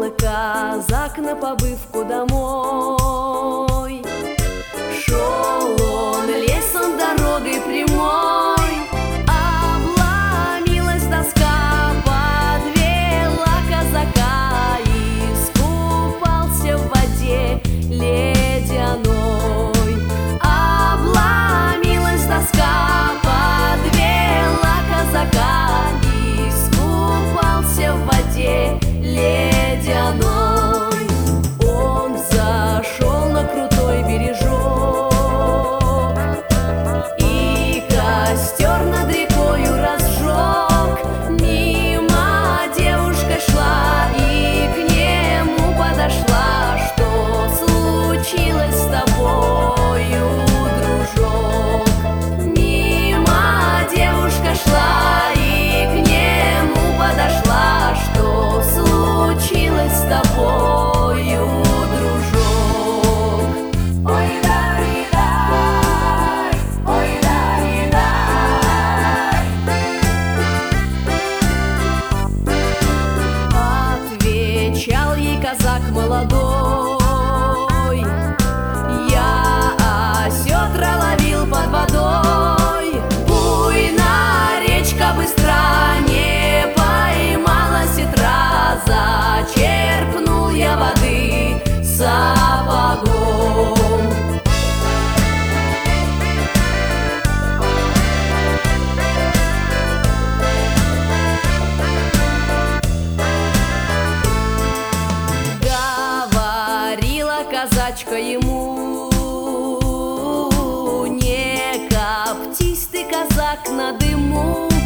казак на побывку домой. Шел он лесом дорогой прямой, обломилась доска, подвела казака, искупался в воде ледяной. Обломилась доска, подвела казака, искупался в воде ледяной. Он зашел на крутой бережок и костер над рекою разжег. Мимо девушка шла и к нему подошла: что случилось с тобою, дружок? Мимо девушка шла и к нему подошла: что случилось с тобою, дружок? Ой, дай, ой, дай. Отвечал ей казак молодой: я осетра ловил под водой, буйная речка быстра, не поймала сетра, зачерпнул я воды сапогом. Говорила казачка ему: не коптись ты, казак, на дыму,